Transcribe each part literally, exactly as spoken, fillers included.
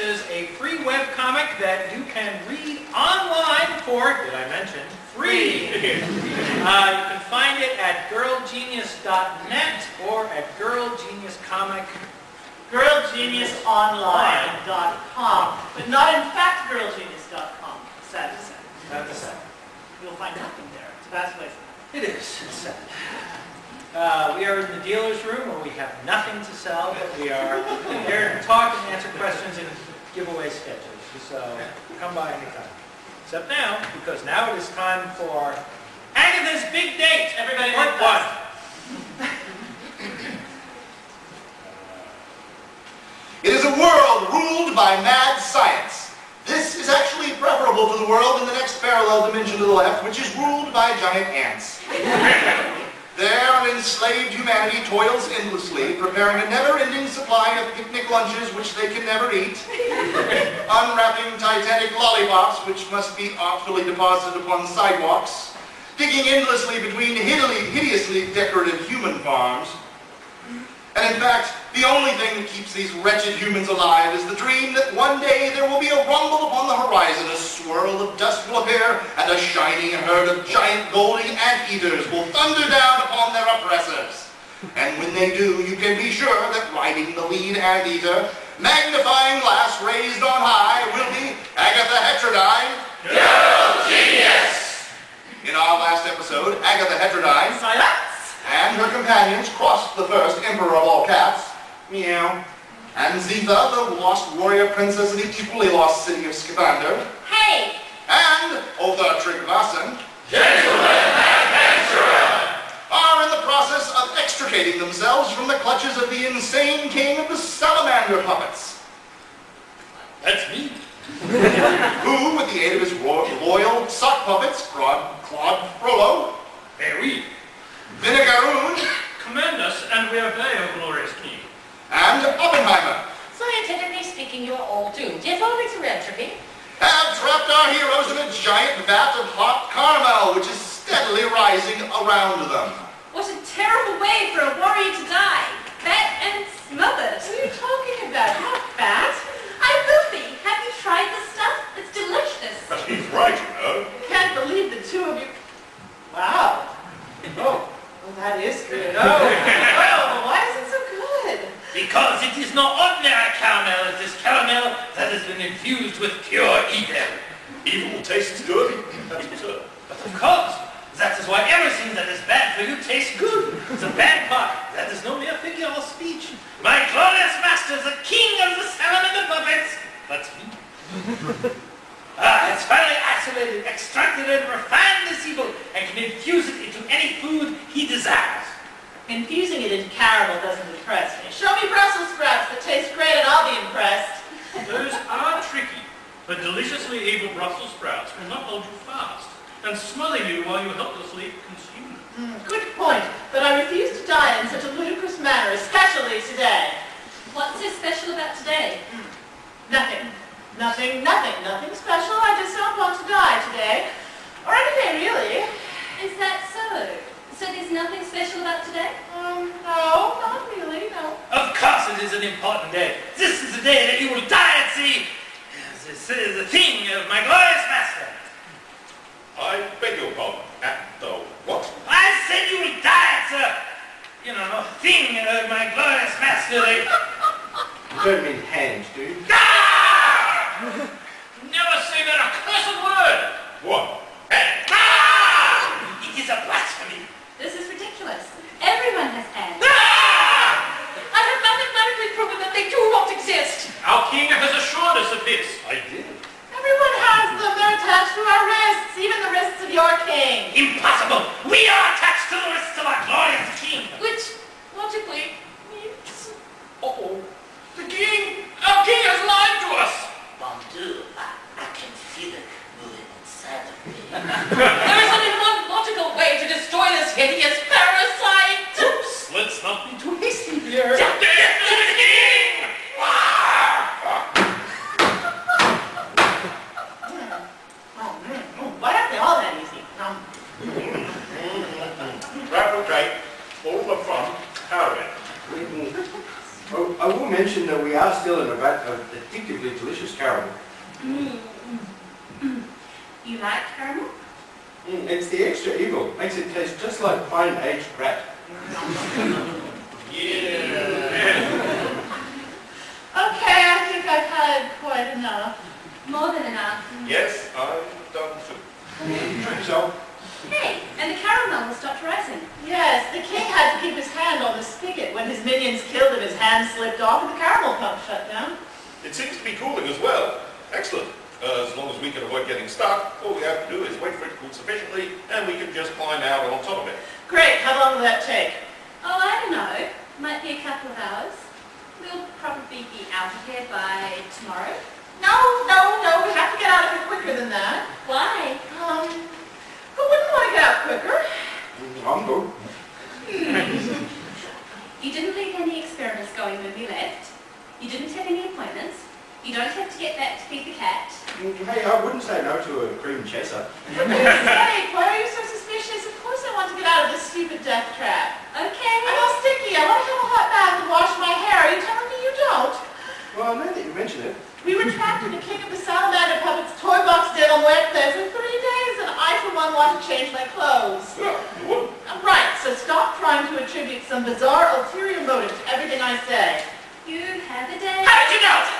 is a free webcomic that you can read online for, did I mention, free. uh, you can find it at girl genius dot net or at Girl Genius Comic. girl genius online dot com, but not in fact girl genius dot com, sad to say. Sad to say. You'll find nothing there. It's a vast place. It is. It's sad. Uh, we are in the dealer's room where we have nothing to sell, but we are there to talk and answer questions and give away sketches. So come by anytime. Except now, because now it is time for Agatha's Big Date. Everybody Part make one. It is a world ruled by mad science. This is actually preferable to the world in the next parallel dimension to the left, which is ruled by giant ants. There, enslaved humanity toils endlessly, preparing a never-ending supply of picnic lunches which they can never eat, unwrapping titanic lollipops which must be artfully deposited upon sidewalks, digging endlessly between hideously decorative human farms. And in fact, the only thing that keeps these wretched humans alive is the dream that one day there will be a rumble upon the horizon, a swirl of dust will appear, and a shining herd of giant golden anteaters will thunder down upon their oppressors. And when they do, you can be sure that riding the lead anteater, magnifying glass raised on high, will be Agatha Heterodyne, Girl Genius! In our last episode, Agatha Heterodyne and her companions crossed the first emperor of all cats, meow, and Zitha, the lost warrior princess of the equally lost city of Skyvander, Hey! and Otha Tryggvason, Gentlemen adventurer, are in the process of extricating themselves from the clutches of the insane king of the salamander puppets, that's me. who, with the aid of his ro loyal sock puppets, Claude, Claude Frollo, Hey, we. Vinegaroon, Commend us, and we obey, O glorious king. and Oppenheimer, Scientifically speaking, you are all doomed. If only through entropy. have trapped our heroes in a giant vat of hot caramel, which is steadily rising around them. What a terrible way for a warrior to die. Fat and smothered. What are you talking about? Not fat. I will be. Have you tried this stuff? It's delicious. But he's right, you know. I can't believe the two of you. Wow. Oh, well, that is good. Oh, oh, why is it so good? Because it is no ordinary caramel, it is caramel that has been infused with pure evil. Evil tastes good. But of course, that is why everything that is bad for you tastes good. The bad part, that is no mere figure of speech. My glorious master, the king of the salamander puppets, that's me. Ah, has finally isolated, extracted and refined this evil and can infuse it into any food he desires. Infusing it into caramel doesn't impress me. Show me Brussels sprouts that taste great and I'll be impressed. Those are tricky, but deliciously evil Brussels sprouts will not hold you fast and smother you while you helplessly consume them. Mm, good point, but I refuse to die in such a ludicrous manner, especially today. What's so special about today? Mm, nothing. Nothing, nothing, nothing special. I just don't want to die today. Or any day, really. Is that so? So there's nothing special about today? Um, no, not really, no. Of course it is an important day. This is the day that you will die at sea. This is the thing of my glorious master. I beg your pardon. At the what? I said you will die at the, you know, thing of my glorious master. You don't mean hand, do you? Ah! Never say that accursed word. What? Ah! It is a blasphemy. This is ridiculous. Everyone has hands. Ah! I have mathematically proven that they do not exist. Our king has assured us of this. I did. Everyone has them. They're attached to our wrists, even the wrists of your king. Impossible. We are attached to the wrists of our glorious king. Which, logically, means... Uh-oh. The king! Our king has lied to us! Bonjour, I, I can feel it moving inside of me. There is only one logical way to destroy this hideous parasite. Oops, let's not be too hasty here. Don't Get to the king! still in a vat of addictively delicious caramel. Mm. You like caramel? Mm, it's the extra evil. Makes it taste just like fine aged rat. Okay, I think I've had quite enough. More than enough. Yes, I'm done too. Drink so. Hey, and the caramel will stop rising. Yes, the king had to keep his hand on the spigot. When his minions killed him, his hand slipped off and the caramel pump shut down. It seems to be cooling as well. Excellent. Uh, as long as we can avoid getting stuck, all we have to do is wait for it to cool sufficiently, and we can just climb out on top of it. Great, how long will that take? Oh, I don't know. Might be a couple of hours. We'll probably be out of here by tomorrow. No, no, no, we have to get out of here quicker than that. Why? Um, who wouldn't want to get out quicker? I'm good. You didn't leave any experiments going when we left. You didn't have any appointments. You don't have to get back to feed the cat. Mm, Hey, I wouldn't say no to a cream chesser. For goodness sake, why are you so suspicious? Of course I want to get out of this stupid death trap. Okay. I'm all sticky. I want to have a hot bath and wash my hair. Are you telling me you don't? Well, now that you mention it, We were trapped in the King of the Salamander Puppets toy box de la Muerte for three days, and I, for one, want to change my clothes. Yeah, you would. Right, so stop trying to attribute some bizarre ulterior motive to everything I say. You have a day. How did you know?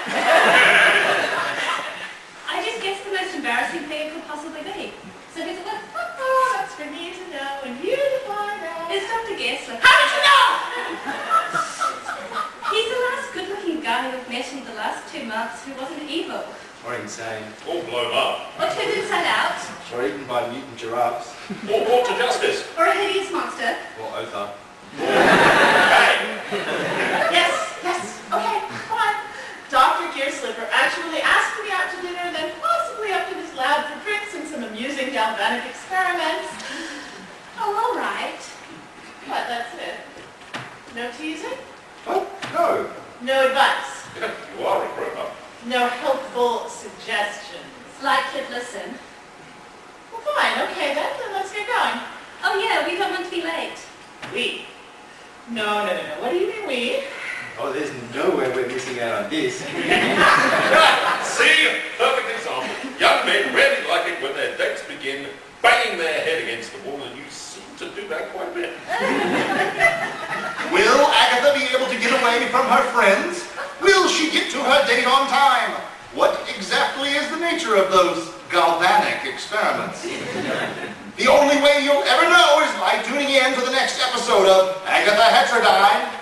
I just guessed the most embarrassing thing it could possibly be. So who's it with? Oh, that's for me to know and you to find out. It's Doctor Gessler. How did you know? He's the last good-looking guy we've met in the last two months who wasn't evil. or insane, All blown up. Or turned inside out. or eaten by mutant giraffes, Or brought to justice. Or a hideous monster. or Otha. Hey! Yes, yes, okay, fine. Doctor Gearslipper actually asked me out to dinner, then possibly up to his lab for drinks and some amusing galvanic experiments. Oh, all right. What, that's it? No teasing? What? No. No advice? You are a grown-up. No helpful suggestions? Like he'd listen. Well, fine, okay then, then let's get going. Oh yeah, we don't want to be late. We? No, no, no, no. What do you mean we? Oh, there's no way we're missing out on this. See? Perfect example. Young men rarely like it when their dates begin banging their head against the wall, and you seem to do that quite a bit. Will Agatha be able to get away from her friends? Will she get to her date on time? What exactly is the nature of those galvanic experiments? The only way you'll ever know is by tuning in to the next episode of Agatha Heterodyne